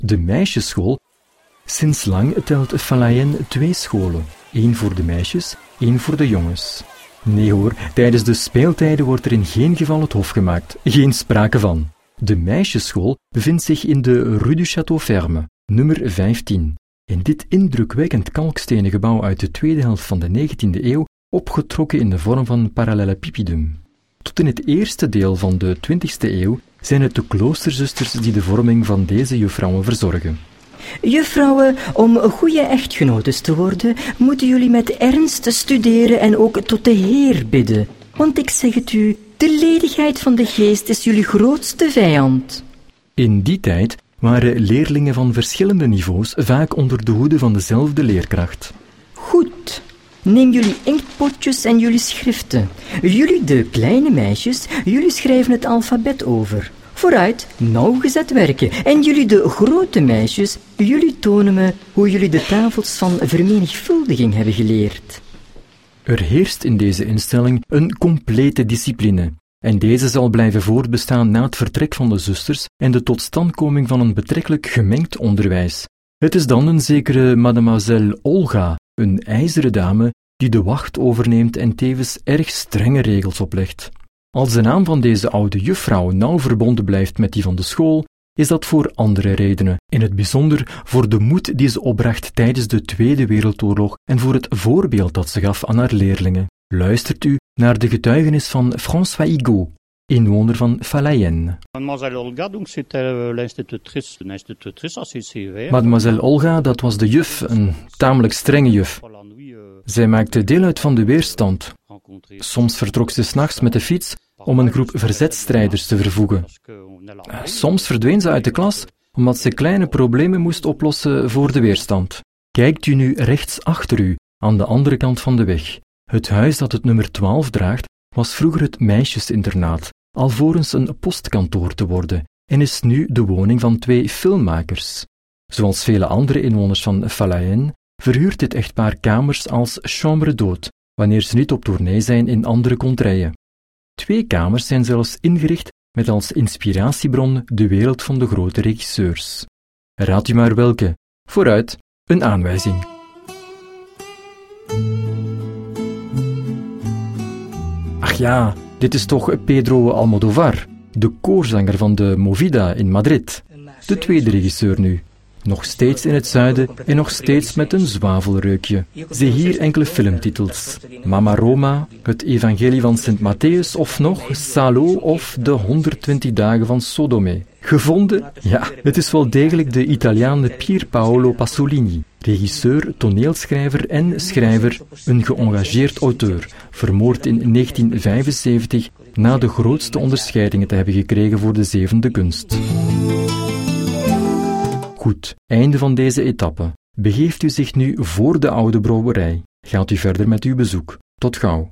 De meisjesschool. Sinds lang telt Falayen 2 scholen. 1 voor de meisjes, 1 voor de jongens. Nee hoor, tijdens de speeltijden wordt er in geen geval het hof gemaakt. Geen sprake van. De meisjesschool bevindt zich in de Rue du Château Ferme, nummer 15. In dit indrukwekkend kalkstenen gebouw uit de tweede helft van de 19e eeuw, opgetrokken in de vorm van parallelepipedum. Tot in het eerste deel van de 20e eeuw zijn het de kloosterzusters die de vorming van deze juffrouwen verzorgen. Juffrouwen, om goede echtgenotes te worden, moeten jullie met ernst studeren en ook tot de Heer bidden. Want ik zeg het u, de ledigheid van de geest is jullie grootste vijand. In die tijd waren leerlingen van verschillende niveaus vaak onder de hoede van dezelfde leerkracht. Goed. Neem jullie inktpotjes en jullie schriften. Jullie, de kleine meisjes, jullie schrijven het alfabet over. Vooruit, nauwgezet werken. En jullie, de grote meisjes, jullie tonen me hoe jullie de tafels van vermenigvuldiging hebben geleerd. Er heerst in deze instelling een complete discipline. En deze zal blijven voortbestaan na het vertrek van de zusters en de totstandkoming van een betrekkelijk gemengd onderwijs. Het is dan een zekere mademoiselle Olga, een ijzeren dame, die de wacht overneemt en tevens erg strenge regels oplegt. Als de naam van deze oude juffrouw nauw verbonden blijft met die van de school, is dat voor andere redenen, in het bijzonder voor de moed die ze opbracht tijdens de Tweede Wereldoorlog en voor het voorbeeld dat ze gaf aan haar leerlingen. Luistert u naar de getuigenis van François Higot, inwoner van Falayen. Mademoiselle Olga, donc c'était l'institutrice assez sévère. Mademoiselle Olga, dat was de juf, een tamelijk strenge juf. Zij maakte deel uit van de weerstand. Soms vertrok ze 's nachts met de fiets om een groep verzetstrijders te vervoegen. Soms verdween ze uit de klas omdat ze kleine problemen moest oplossen voor de weerstand. Kijkt u nu rechts achter u, aan de andere kant van de weg. Het huis dat het nummer 12 draagt, was vroeger het meisjesinternaat, alvorens een postkantoor te worden, en is nu de woning van 2 filmmakers. Zoals vele andere inwoners van Falayen verhuurt dit echtpaar kamers als chambre d'hôte, wanneer ze niet op tournee zijn in andere contrées. 2 kamers zijn zelfs ingericht met als inspiratiebron de wereld van de grote regisseurs. Raad u maar welke. Vooruit, een aanwijzing. Ach ja, dit is toch Pedro Almodóvar, de koorzanger van de Movida in Madrid. De tweede regisseur nu. Nog steeds in het zuiden en nog steeds met een zwavelreukje. Zie hier enkele filmtitels. Mama Roma, Het Evangelie van Sint Matthäus of nog Salo of De 120 dagen van Sodome. Gevonden? Ja, het is wel degelijk de Italiaan Pier Paolo Pasolini. Regisseur, toneelschrijver en schrijver, een geëngageerd auteur, vermoord in 1975 na de grootste onderscheidingen te hebben gekregen voor de 7e kunst. Goed, einde van deze etappe. Begeeft u zich nu voor de oude brouwerij. Gaat u verder met uw bezoek. Tot gauw.